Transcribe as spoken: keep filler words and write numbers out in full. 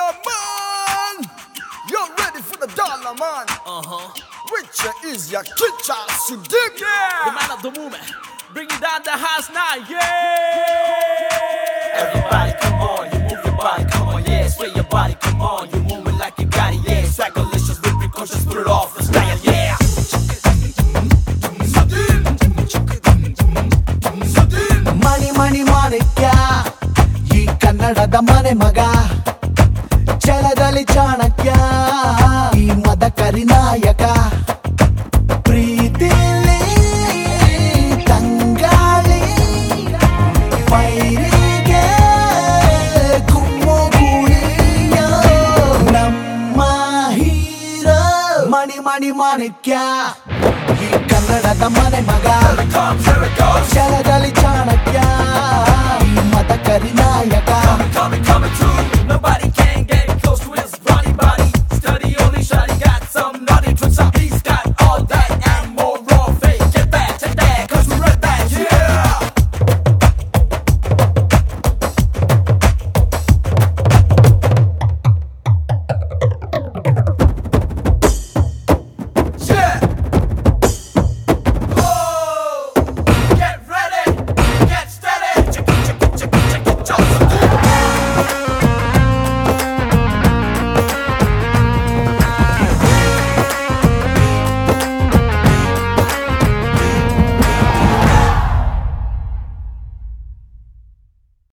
Yeah, man! You're ready for the dollar, man. Uh-huh. Richer is your kitchen, you dig? Yeah! The man of the movement. Bring it down the house now, yeah! Everybody come on, you move your body, come on, yeah. Sway your body, come on, you move it like you got it, yeah. Swaggerlicious, with precautions, put it off the style, yeah. ಮಣಿ ಮಣಿ ಮಾಣಿಕ್ಯ ಈ ಕನ್ನಡದ ಮನೆ ಮಗ ಛಲದಲ್ಲಿ ಚಾಣಕ್ಯ ಈ ಮದಕರಿ ನಾಯಕ ಪ್ರೀತಿಲಿ ತಂಗಾಳಿ ಪೈರಿಗೆ ಕುಮ್ಮುಗುಳಿಯ ನಮ್ಮ ಹೀರೋ ಮಣಿ ಮಣಿ ಮಾಣಿಕ್ಯ ಈ ಕನ್ನಡದ ಮನೆ ಮಗ ಛಲದಲ್ಲಿ ಚಾಣಕ್ಯ ಈ ಮದಕರಿ ನಾಯಕ